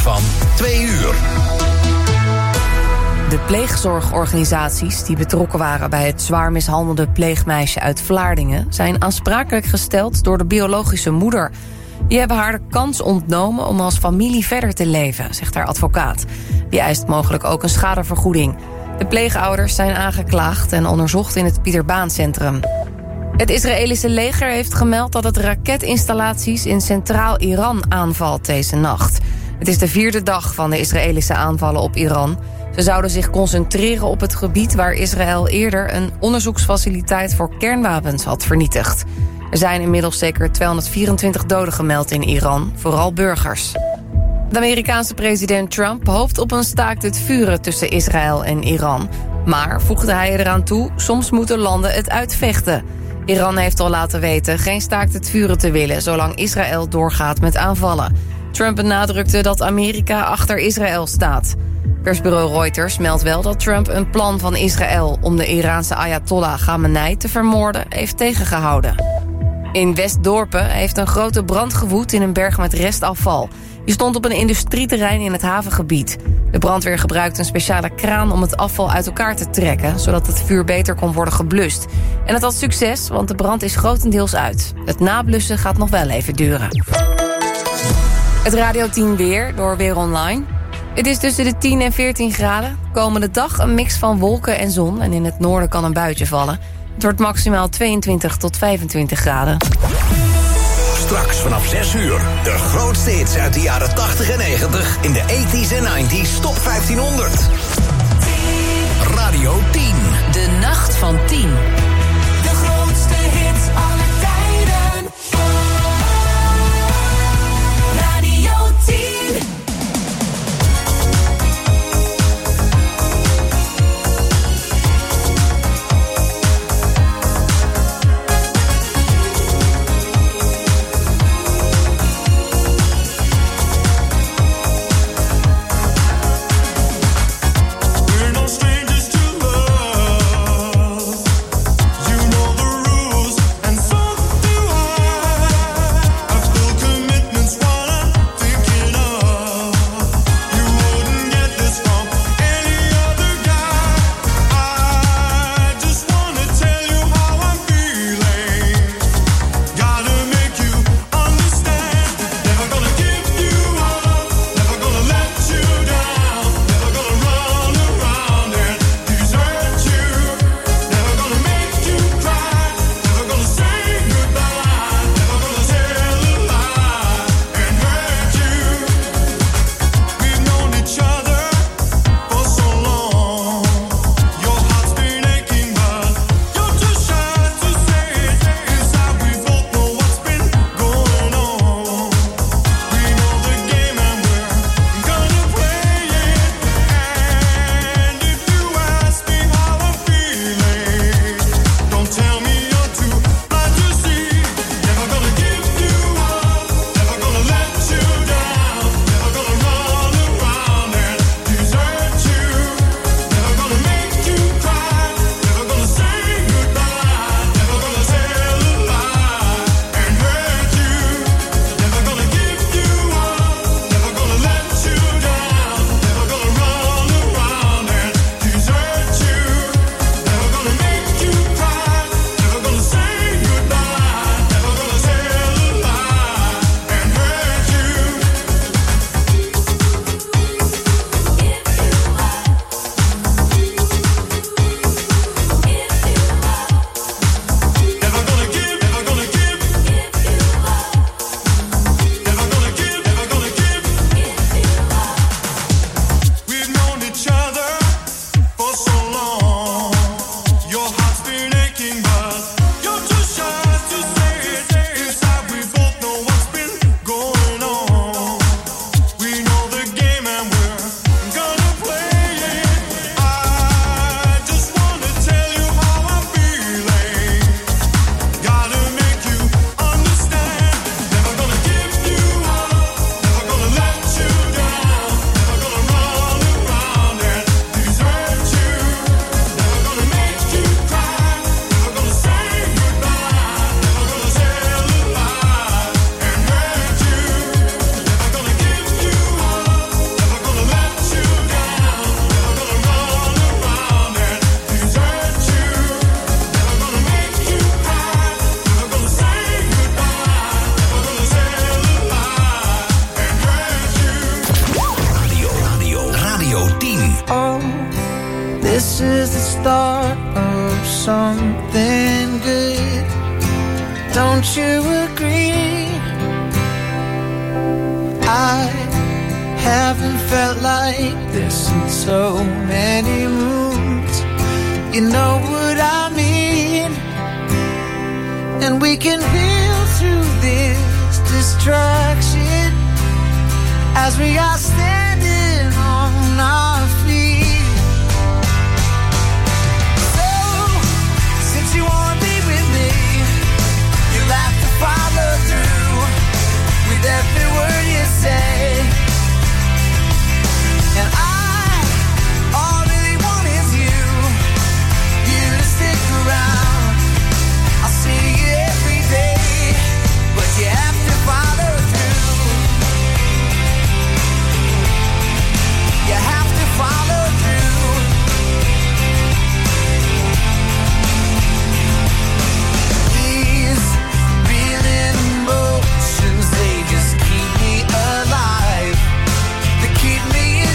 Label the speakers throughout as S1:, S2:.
S1: van 2 uur.
S2: De pleegzorgorganisaties die betrokken waren bij het zwaar mishandelde pleegmeisje uit Vlaardingen zijn aansprakelijk gesteld door de biologische moeder. Die hebben haar de kans ontnomen om als familie verder te leven, zegt haar advocaat. Die eist mogelijk ook een schadevergoeding. De pleegouders zijn aangeklaagd en onderzocht in het Pieter Baan Centrum. Het Israëlische leger heeft gemeld dat het raketinstallaties in centraal Iran aanvalt deze nacht. Het is de 4e dag van de Israëlische aanvallen op Iran. Ze zouden zich concentreren op het gebied waar Israël eerder een onderzoeksfaciliteit voor kernwapens had vernietigd. Er zijn inmiddels zeker 224 doden gemeld in Iran, vooral burgers. De Amerikaanse president Trump hoopt op een staakt het vuren tussen Israël en Iran. Maar, voegde hij eraan toe, soms moeten landen het uitvechten. Iran heeft al laten weten geen staakt het vuren te willen zolang Israël doorgaat met aanvallen. Trump benadrukte dat Amerika achter Israël staat. Persbureau Reuters meldt wel dat Trump een plan van Israël om de Iraanse Ayatollah Khamenei te vermoorden heeft tegengehouden. In Westdorpen heeft een grote brand gewoed in een berg met restafval. Die stond op een industrieterrein in het havengebied. De brandweer gebruikt een speciale kraan om het afval uit elkaar te trekken, zodat het vuur beter kon worden geblust. En het had succes, want de brand is grotendeels uit. Het nablussen gaat nog wel even duren. Het Radio 10 weer door Weer Online. Het is tussen de 10 en 14 graden. Komende dag een mix van wolken en zon en in het noorden kan een buitje vallen. Het wordt maximaal 22 tot 25 graden.
S1: Straks vanaf 6 uur. De grootste hits uit de jaren 80 en 90 in de 80s en 90s top 1500. Radio 10.
S3: De nacht van 10.
S4: De grootste hits aller tijden. Radio 10.
S5: And so Oh, this is the start of something good. Don't you agree? I haven't felt like this in so many moons. You know what I mean? And we can heal through this distraction as we are standing on our feet. So, since you wanna be with me, you'll have to follow through with every word you say. And all I really want is you to stick around. I'll see you every day, but you have to follow through. You have to follow through. These reeling emotions, they just keep me alive. They keep me in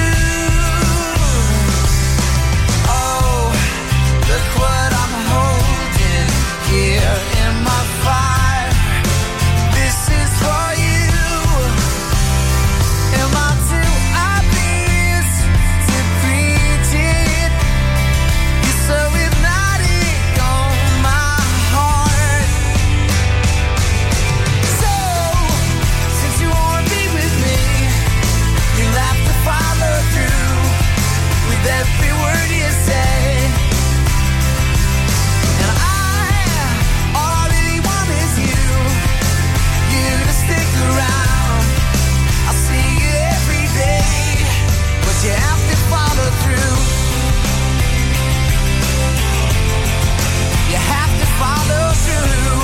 S5: tune. Oh, look what I'm holding here in my fire. This is for you. Am I too obvious to preach it? You're so hypnotic on my heart. So, since you wanna be with me, you'll have to follow through with every word you say. And all I really want is you to stick around. I'll see you every day, but you have to follow through. You have to follow through.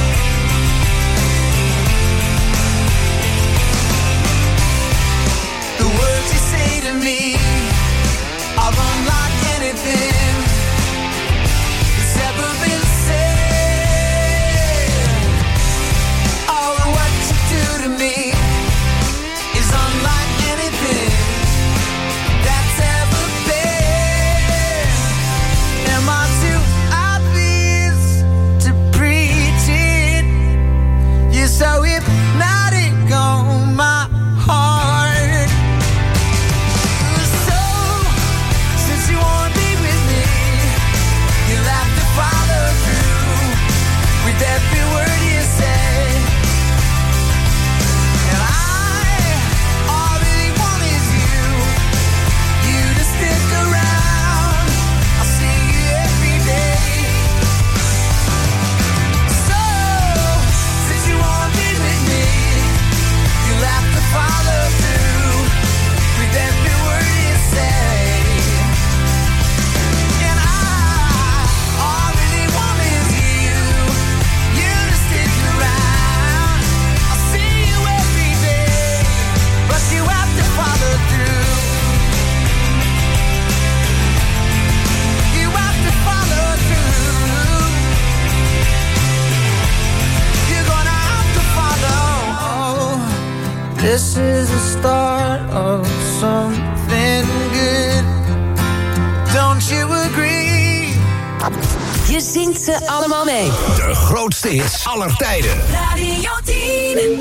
S5: The words you say to me are unlike anything that's ever been said. Oh, what you do to me is unlike anything that's ever been. Am I too obvious to preach it? You're so hypnotic on my heart. So, since you wanna be with me, you'll have to follow through with every word you say. And all I really want is you to stick around. I'll see you every day. So, since you wanna be with me, you'll have to follow through with every word you say. And all I really want is you to stick around. I'll see you every day, but you have to follow through. You have to follow through. You're gonna have to follow. This is the start of something good. Don't you agree?
S3: Je zingt ze allemaal mee.
S1: De grootste hits aller tijden.
S4: Radio 10.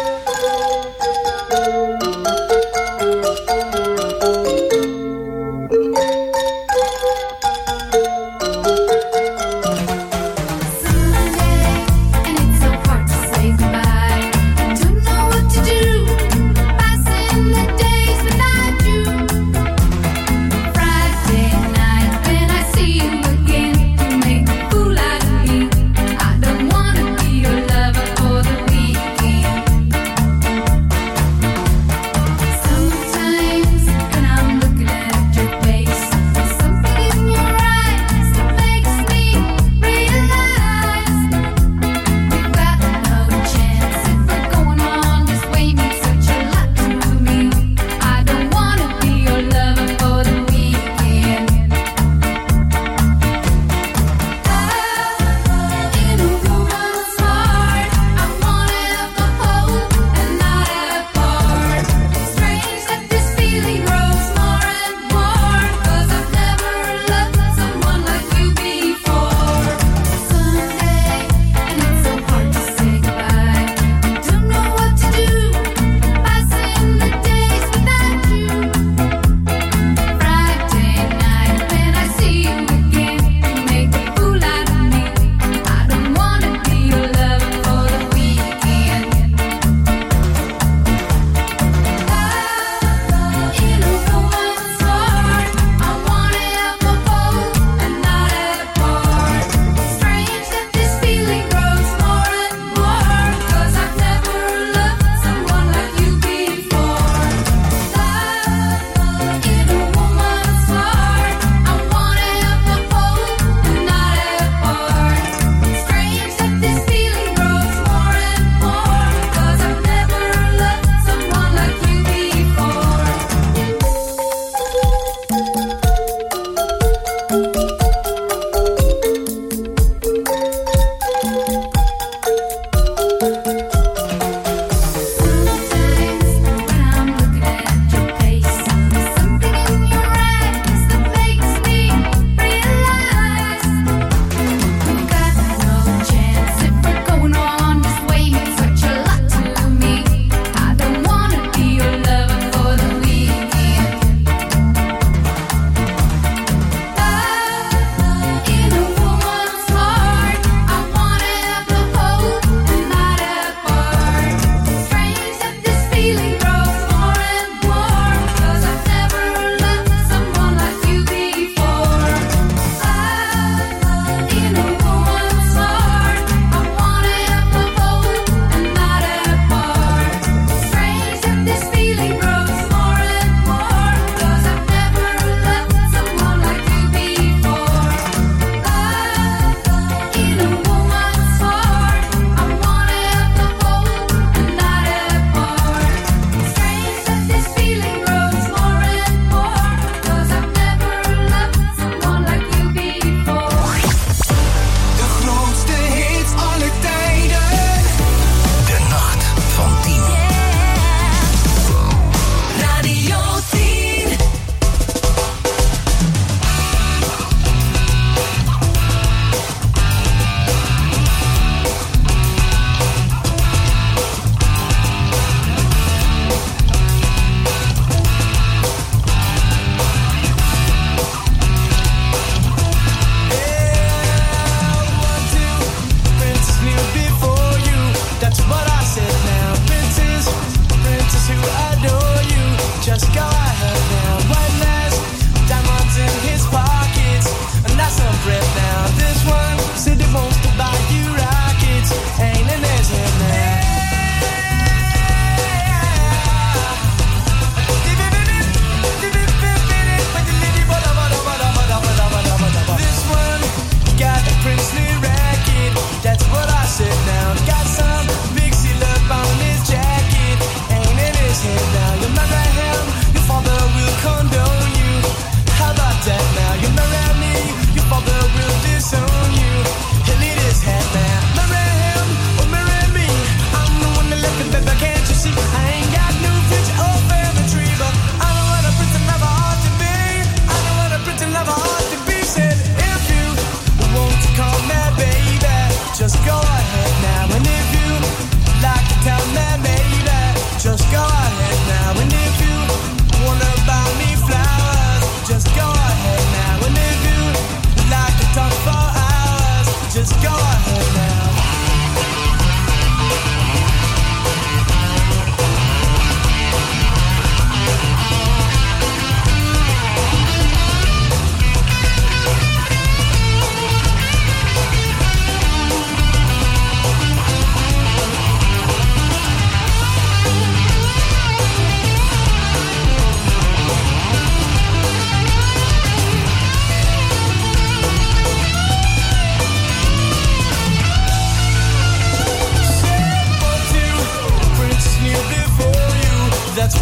S6: And it's so hard to say goodbye. Don't know what to do. Passing the days without you. Friday night when I see you again, you make a fool out of me. I don't wanna be your lover for the weekend.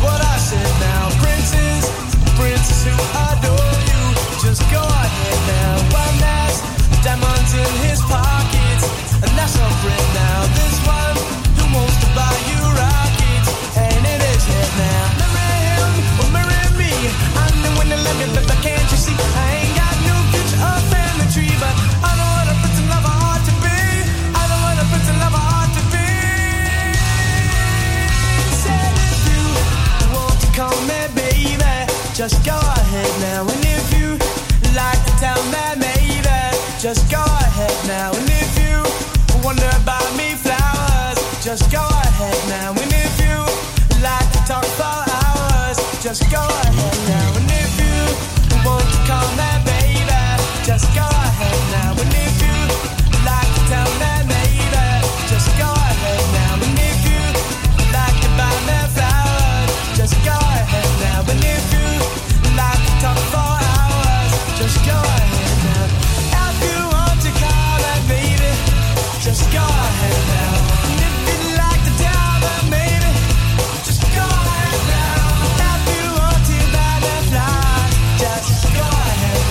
S5: what I said now. Princes, princess who adore you, just go ahead now. One has diamonds in his pockets, and that's a friend now. This one who wants to buy you rockets, and it is it now. Marry him or marry me, I'm the one that love you, but can't you see? I ain't got no future or family tree, but I know what a prince and lover ought to be. I know what a prince and lover ought to be. Said if you want to call me baby, just go ahead now. And if you like to tell me maybe, just go ahead now. And if you wonder about me flowers, just go ahead now. And if you like to talk for hours, just go ahead now. And if you want to call me baby, just go ahead now. And if you like to tell me maybe, just go ahead now. And if you like to buy me flowers, just go ahead now. And if you like to talk for hours, just go ahead now. If you want to call me baby, just go ahead now. And if you like to tell me maybe, just go ahead now. If you want to buy me flowers, just go ahead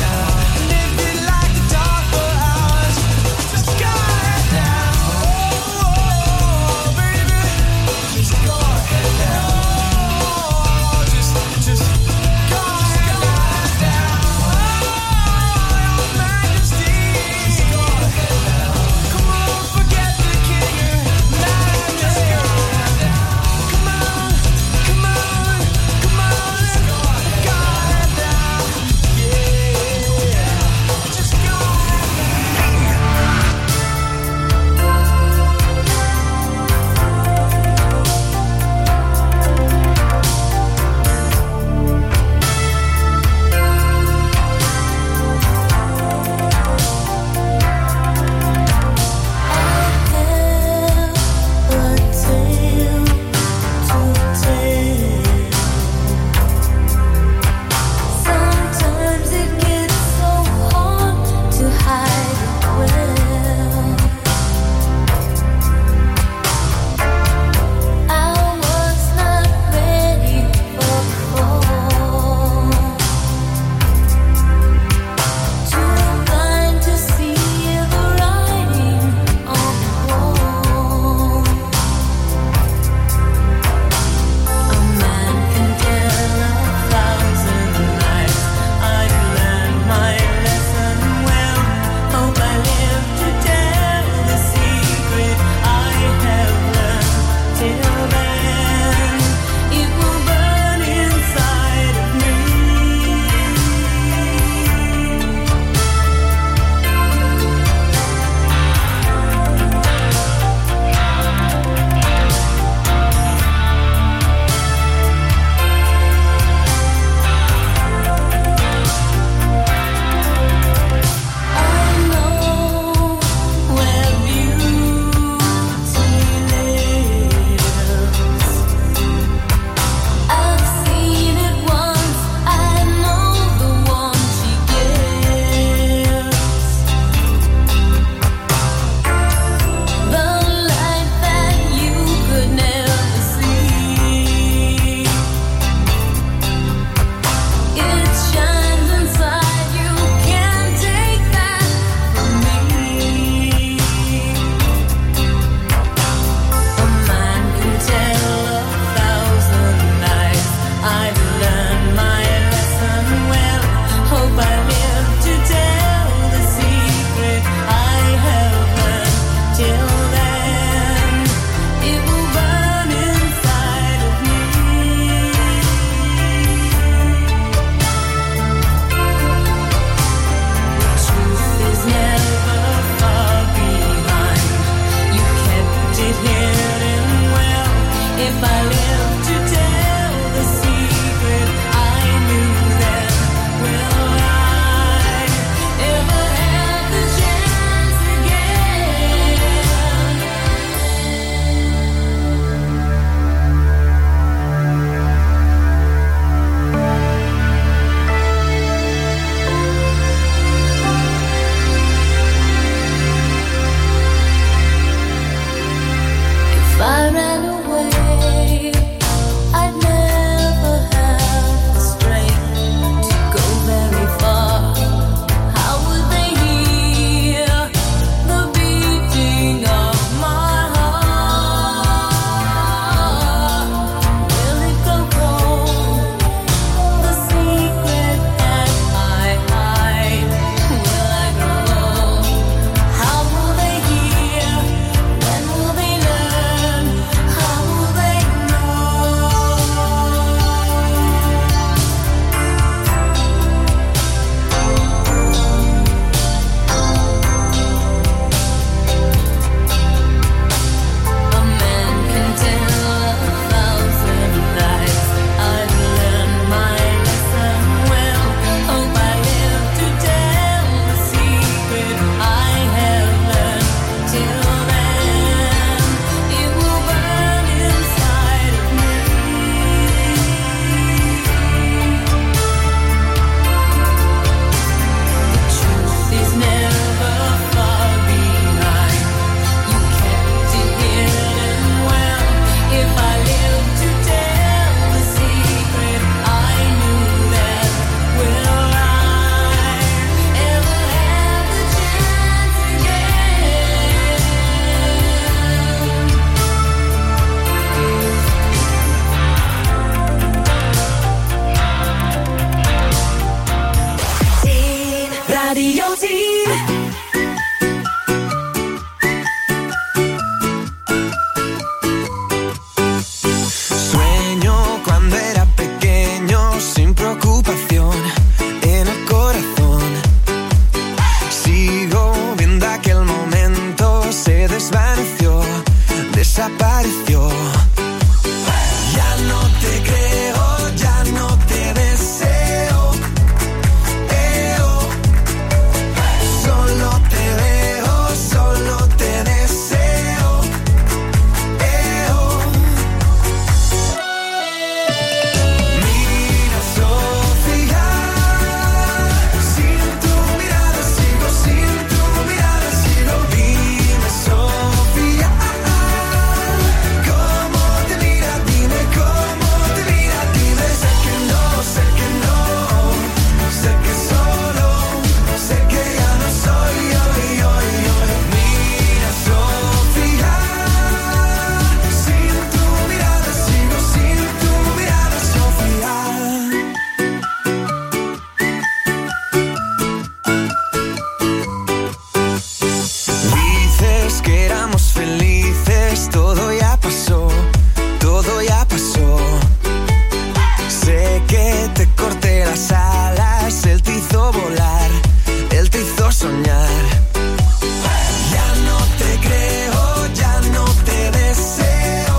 S5: te corté las alas, él te hizo volar, él te hizo soñar. Ya no te creo, ya no te deseo.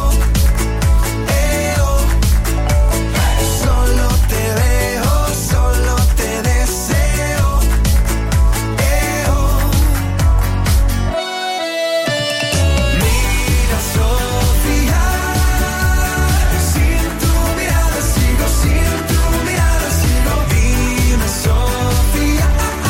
S5: Solo te veo, solo te deseo. Mira, Sofía, sin tu mirada sigo, sin tu mirada sigo. Dime, Sofía,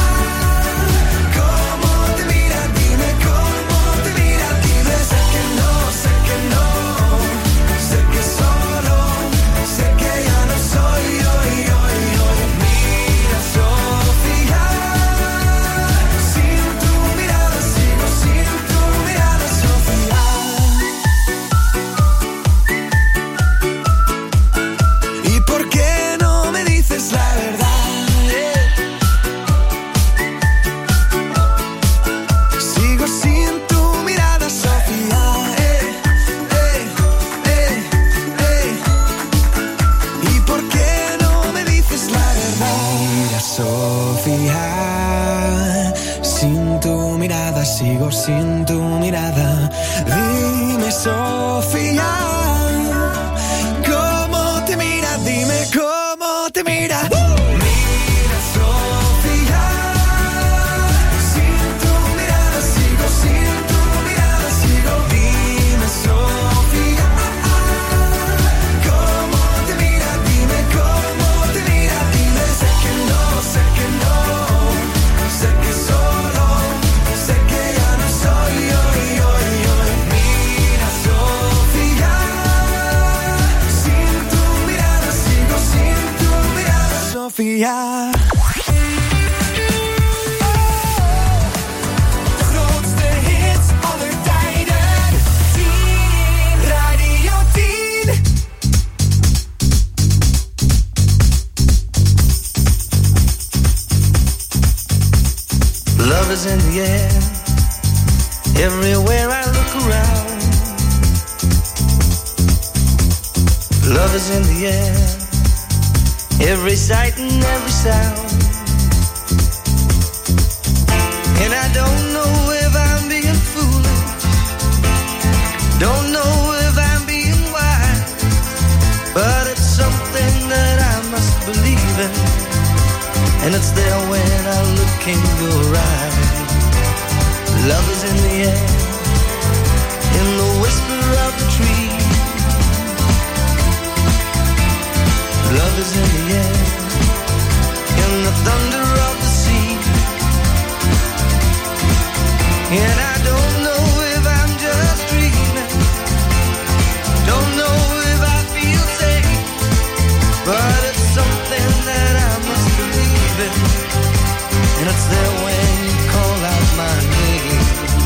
S5: ¿cómo te mira? Dime cómo te mira. Dime, sé que no, sé que no, sé que solo, sé que ya no soy yo. Mira, Sofía, sin tu mirada sigo, sin tu mirada, Sofía. ¿Y por qué no me dices la verdad? Sigo sin tu mirada, Sofía. ¿Y por qué no me dices la verdad? Mira, Sofía, sin tu mirada sigo, sin tu mirada. Dime, Sofía, ¿cómo te mira? Dime cómo te mira. Mira, Sofía, sin tu mirada sigo, sin tu mirada sigo. Dime, Sofía, ¿cómo te mira? Dime cómo te mira. Dime, sé que no, sé que no, sé que solo, sé que ya no soy yo. Mira, Sofía, sin tu mirada sigo, sin tu mirada, Sofía. De grootste hits aller tijden. 10 Radio 10. Love is in the air, everywhere I look around. Love is in the air, every sight and every sound. And I don't know if I'm being foolish, don't know if I'm being wise, but it's something that I must believe in, and it's there when I look in your eyes. Love is in the air, in the whisper of the tree. Love is in the air, in the thunder of the sea. And I don't know if I'm just dreaming, don't know if I feel safe, but it's something that I must believe in, and it's there when you call out my name.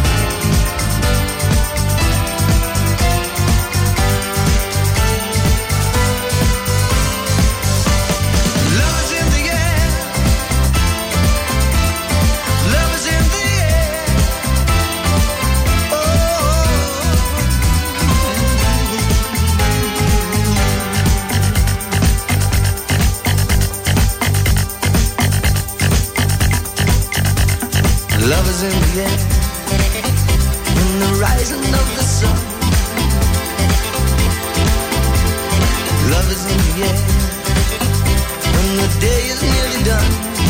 S5: Love is in the air, love is in the air. Love is in the air, in the rising of the sun. Love is in the air, when the day is nearly done.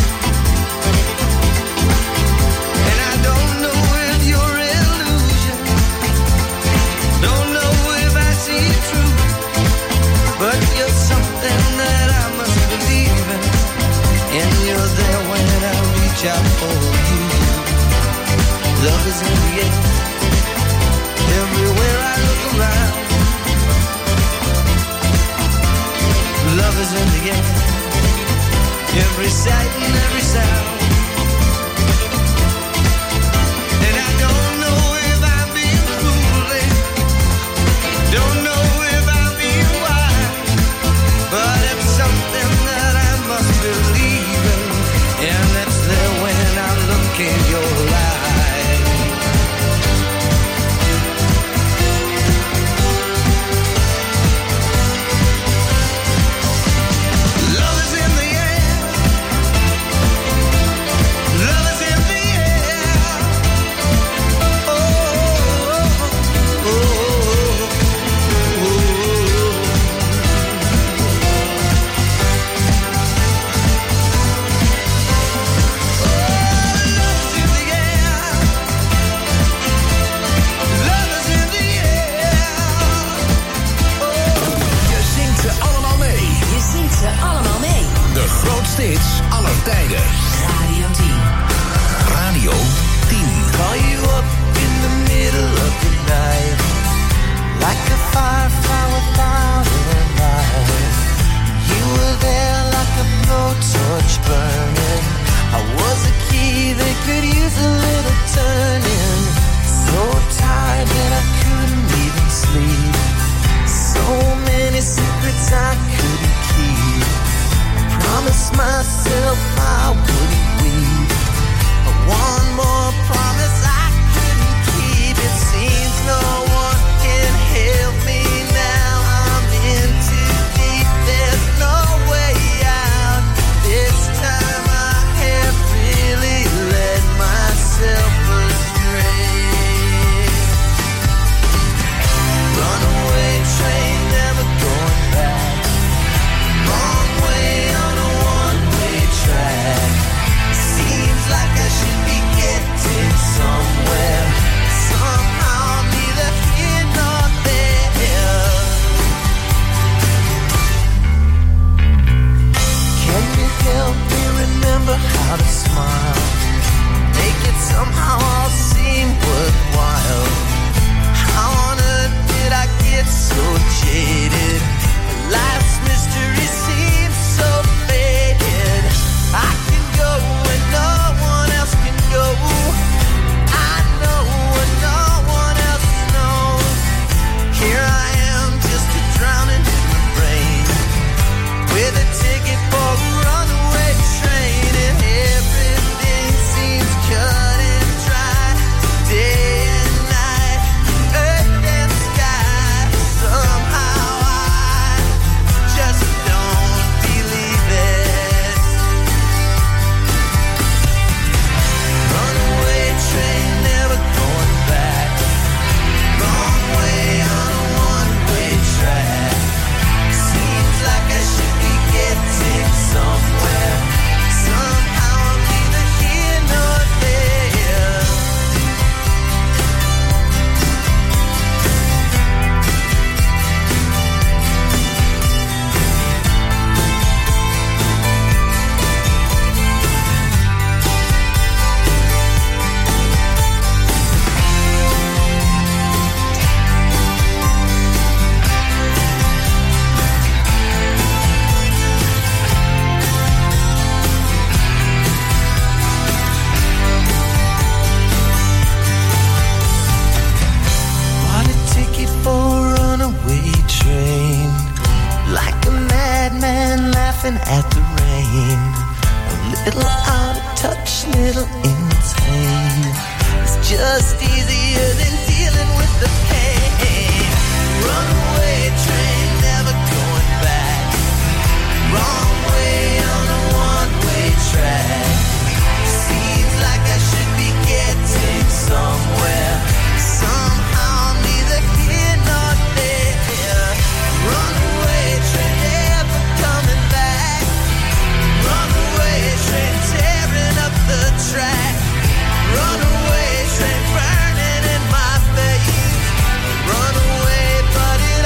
S5: And I don't know if you're illusion, don't know if I see it true, but you're something that I must believe in, and you're there when I reach out for you. Love is in the air, everywhere I look around. Love is in the air, every sight and every sound. And I don't know if I'm being foolish, don't know if I'm being wise, but it's something that I must believe in, and it's there when I look in your eyes. Love is
S1: grootste hits aller tijden.
S3: Radio 10.
S1: Radio 10.
S5: Call you up in the middle of the night, like a firefly without a light. You were there like a blowtorch burning. I was a key that could use a little turning. So tired that I couldn't even sleep. So many secrets I couldn't keep. I promised myself I wouldn't weep. But one more promise I couldn't keep. It seems no one can help me now. I'm in too deep. There's no way out. This time I have really led myself astray. Runaway train, never going back. Wrong way on a one-way track. Seems like I should be getting somewhere. Somehow I'm neither here nor there. Can you help me remember how to smile? Make it somehow all seem worthwhile. How on earth did I get so jaded? Life's mystery seems so faded. I can go where no one else can go. I know what no one else knows. Here I am, just a drowning in the rain, with a ticket for a runaway train, and everything seems cut and dry. Day and night, earth and sky. Somehow I just don't believe it. Runaway train, never going back. Wrong way on a one-way track. Seems like I should be getting somewhere. Somehow I'm neither here nor there. Bought a ticket for a runaway train, like a madman laughing at the rain. A little out of touch, little insane. It's just easier than dealing with the pain. Runaway train, never going back. Wrong way on a one-way track. Seems like I should be getting somewhere. Somehow I'm neither here nor there. Runaway train, never coming back. Runaway train, tearing up the track. Runaway train, burning in my veins. Runaway, but it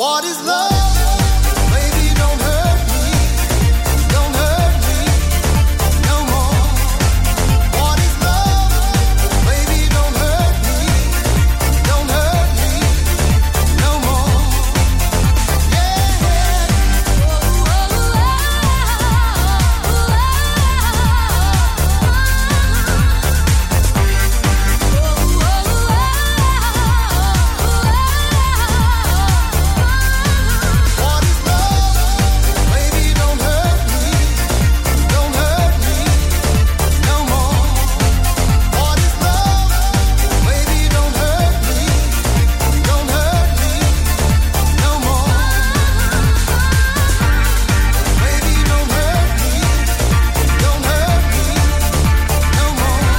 S5: What is love? Baby, don't hurt me. Don't hurt me no more. What is love? Baby, don't hurt me. Don't hurt me no more. Yeah. What is love? Baby, don't hurt me. Don't hurt me no more. What is love? Baby, don't hurt me. Don't hurt me no more. Baby, don't hurt me. Don't hurt me no more.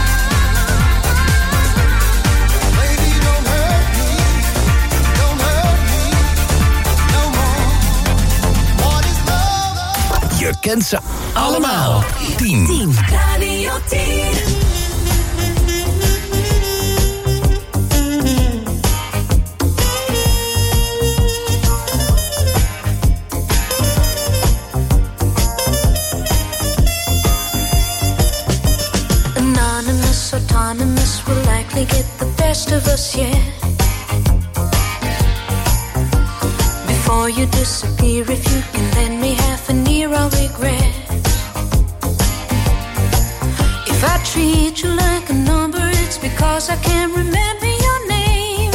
S5: Baby, don't hurt me. Don't hurt me no more. What is love?
S1: Je kent ze allemaal. 10.
S4: Radio 10.
S6: Anonymous, autonomous will likely get the best of us yet. Before you disappear, if you can lend me half an ear, I'll regret. If I treat you like a number, it's because I can't remember your name.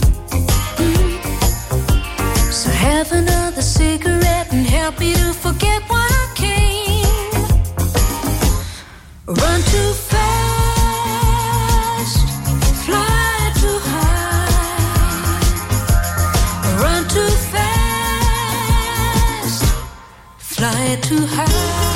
S6: So have another cigarette and help me to forget why I came. Run too fast, fly too high. Run too fast, fly too high.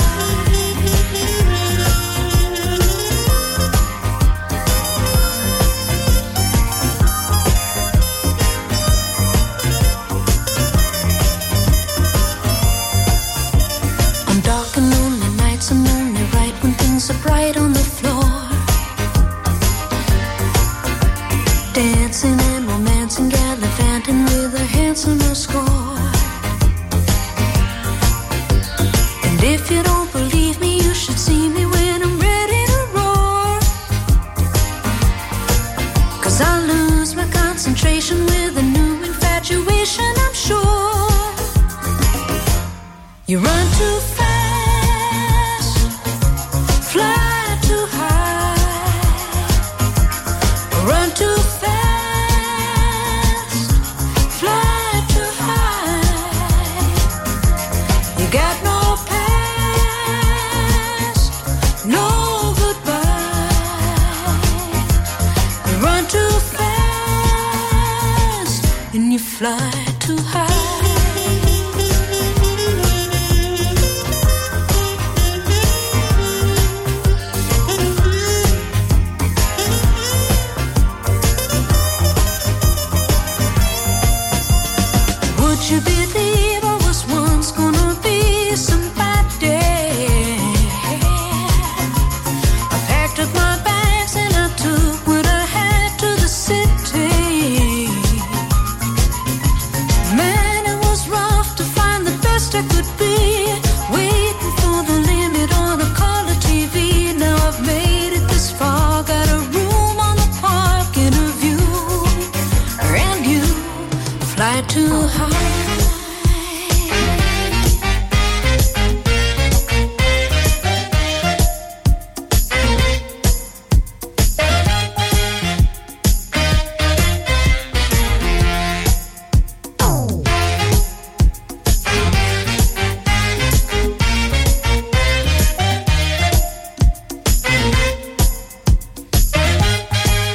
S6: On dark and lonely nights, I'm only right when things are bright on the floor. Dancing and romancing, gallivanting with a handsomer score. And if you don't believe me, you should see me when I'm ready to roar. 'Cause I lose my concentration with a new infatuation, I'm sure. You run too fast, fly too high. Run too fast, fly too high. You got no past, no goodbye. You run too fast and you fly too high. Would you believe I was once gonna be somebody? I packed up my bags and I took what I had to the city. Man, it was rough to find the best I could be. Waiting for the limit on a color TV. Now I've made it this far, got a room on the park and a view. And you fly too high.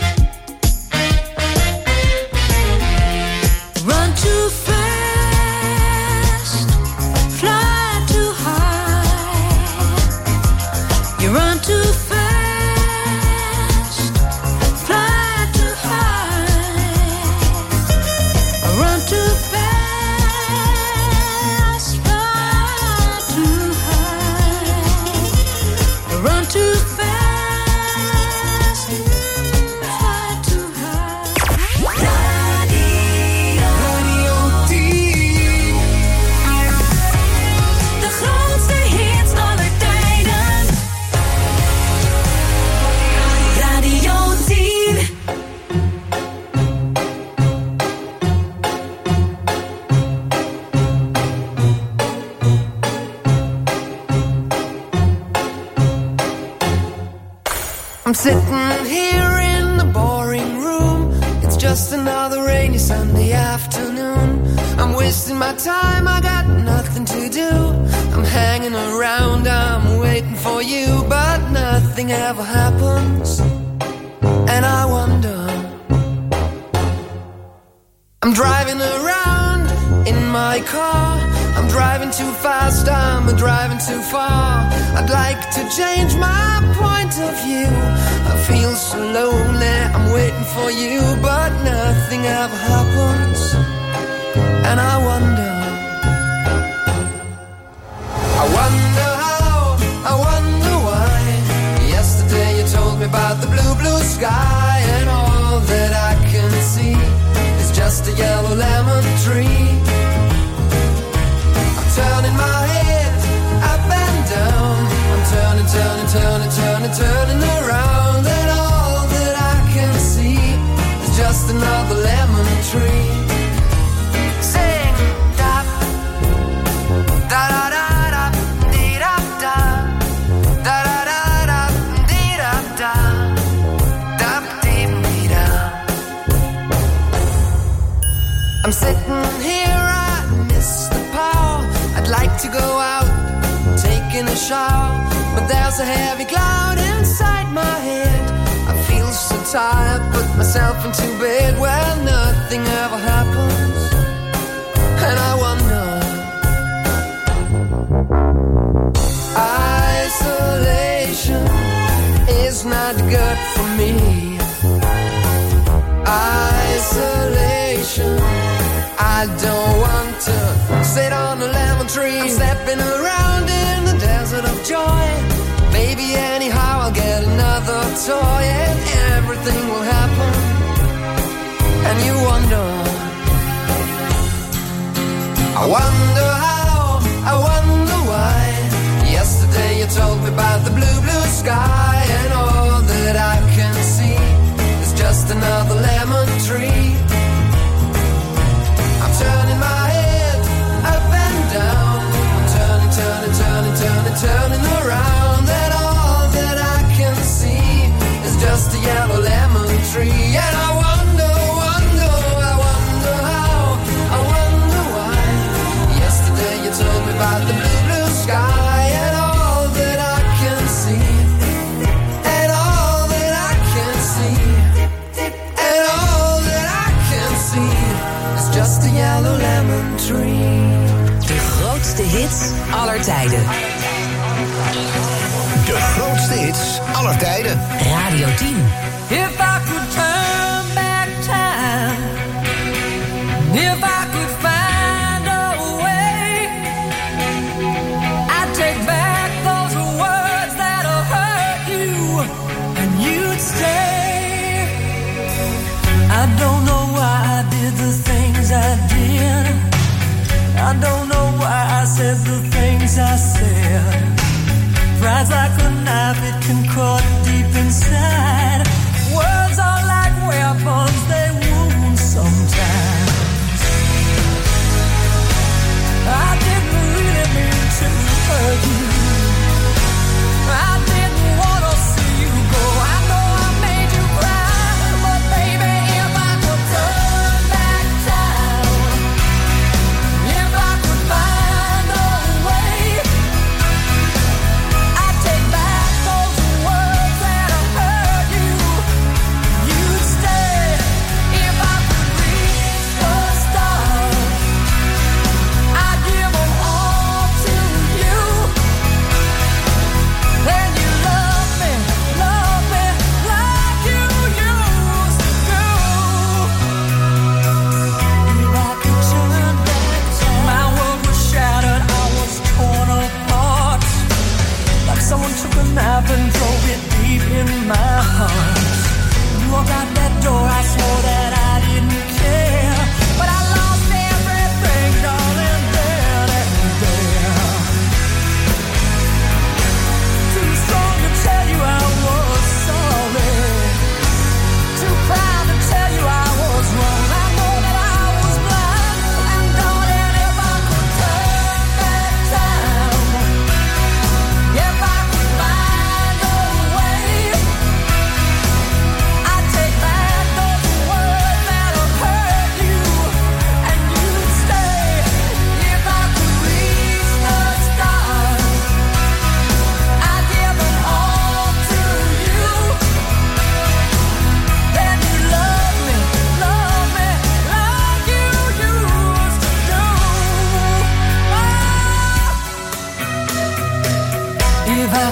S6: Run too fast,
S5: I'm sitting here in the boring room. It's just another rainy Sunday afternoon. I'm wasting my time, I got nothing to do. I'm hanging around, I'm waiting for you, but nothing ever happens. And I wonder, I'm driving around in my car. I'm driving too fast, I'm driving too far. I'd like to change my point of view. I feel so lonely, I'm waiting for you, but nothing ever happens. And I wonder how, I wonder why. Yesterday you told me about the blue, blue sky, and all that I can see is just a yellow lemon tree. I'm turning my head up and down. I'm turning, turning, turning, turning, turning around, and all that I can see is just another lemon tree. Sing, da, da, da, da. I'm sitting here, I miss the power. I'd like to go out, taking a shower, but there's a heavy cloud inside my head. I feel so tired, put myself into bed where nothing ever happens. And I wonder, isolation is not good for me. Isolation, I don't want to sit on a lemon tree. I'm stepping around in the desert of joy. Maybe anyhow I'll get another toy and everything will happen. And you wonder, I wonder how, I wonder why. Yesterday you told me about the blue, blue sky, and all that I can see is just another lemon tree. I'm turning my head up and down. I'm turning, turning, turning, turning, turning around, and all that I can see is just a yellow lemon tree. And I wonder, wonder, I wonder how, I wonder why. Yesterday you told me about the blue, blue sky, and all that I can see, and all that I can see, and all that I can see is just a yellow lemon tree.
S3: De grootste hits aller tijden.
S1: De grootste hits aller tijden.
S3: Radio 10.
S4: If I could turn back time, if I could find a way, I'd take back those words that hurt you, and you'd stay. I don't know why I did the things I did. I don't know why I said the things I said. Pride's like a knife, it can cut deep inside. Words are like weapons, they wound sometimes. I didn't really mean to hurt you. I didn't want to see you go. I know I made you cry, but baby, if I could turn back time, if I could find a way, I'd take back those words that hurt you. You'd stay if I could reach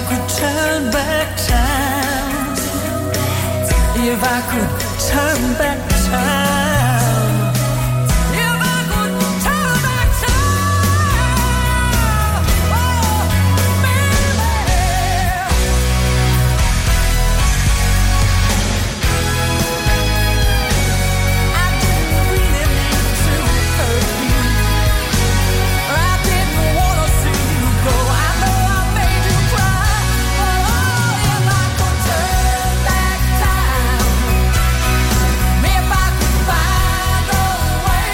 S4: could turn back time, if I could turn back time, if I could turn back time, oh, baby. I didn't really mean to hurt you, or I didn't want to see you go. I know I made you cry, but oh, if I could turn back time, if I could find a way,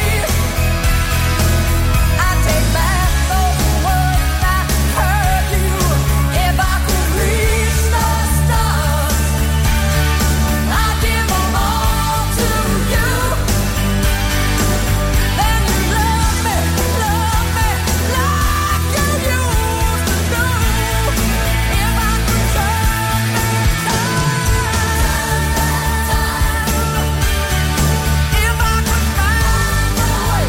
S4: I'd take back those words I heard you. If I could reach the stars, I'd give them all to you. Then you love me like you used to do. If I could turn back time, if I could find a way,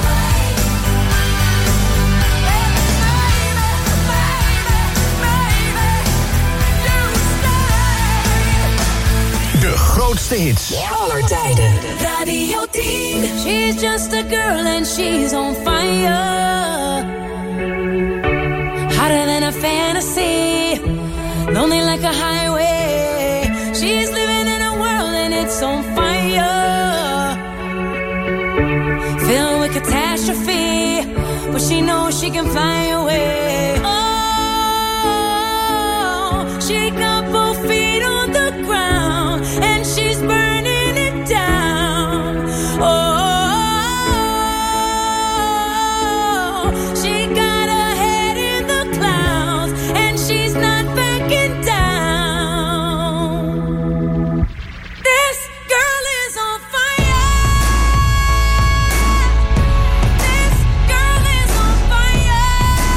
S4: baby,
S1: De grootste hits.
S3: Aller tijden.
S6: Radio 10. She's just a girl and she's on fire. Hotter than a fantasy. Lonely like a highway. She's living in a world and it's on fire. Filled with catastrophe. But she knows she can fly away. Oh, she got both feet on the ground and she's burning it down. Oh, she got her head in the clouds and she's not backing down. This girl is on fire. This girl is on fire.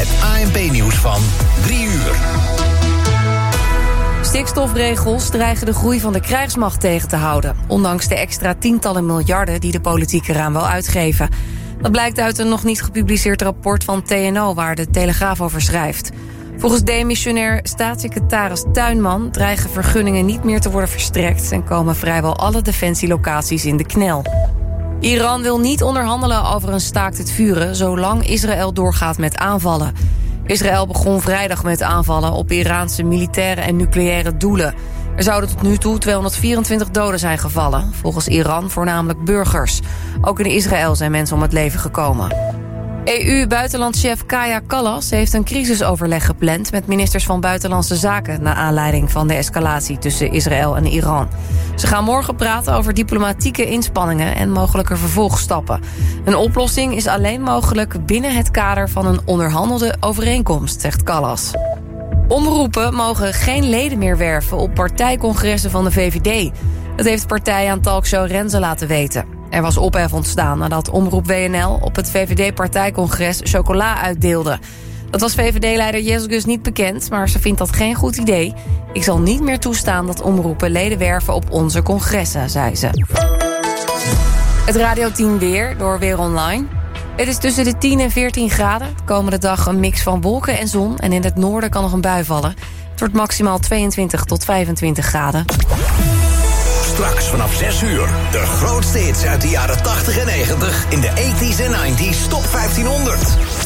S1: Het ANP-nieuws van 3 uur.
S2: Stikstofregels dreigen de groei van de krijgsmacht tegen te houden, ondanks de extra tientallen miljarden die de politiek eraan wil uitgeven. Dat blijkt uit een nog niet gepubliceerd rapport van TNO, waar de Telegraaf over schrijft. Volgens demissionair staatssecretaris Tuinman dreigen vergunningen niet meer te worden verstrekt en komen vrijwel alle defensielocaties in de knel. Iran wil niet onderhandelen over een staakt het vuren zolang Israël doorgaat met aanvallen. Israël begon vrijdag met aanvallen op Iraanse militaire en nucleaire doelen. Er zouden tot nu toe 224 doden zijn gevallen, volgens Iran voornamelijk burgers. Ook in Israël zijn mensen om het leven gekomen. EU-buitenlandchef Kaja Kallas heeft een crisisoverleg gepland met ministers van Buitenlandse Zaken naar aanleiding van de escalatie tussen Israël en Iran. Ze gaan morgen praten over diplomatieke inspanningen en mogelijke vervolgstappen. Een oplossing is alleen mogelijk binnen het kader van een onderhandelde overeenkomst, zegt Kallas. Omroepen mogen geen leden meer werven op partijcongressen van de VVD. Dat heeft de partij aan talkshow Renze laten weten. Er was ophef ontstaan nadat Omroep WNL op het VVD-partijcongres chocola uitdeelde. Dat was VVD-leider Jezus niet bekend, maar ze vindt dat geen goed idee. Ik zal niet meer toestaan dat omroepen leden werven op onze congressen, zei ze. Het Radio 10 weer door Weer Online. Het is tussen de 10 en 14 graden. De komende dag een mix van wolken en zon. En in het noorden kan nog een bui vallen. Het wordt maximaal 22 tot 25 graden.
S1: Straks vanaf 6 uur. De grootste hits uit de jaren 80 en 90 in de 80s en 90s Top 1500.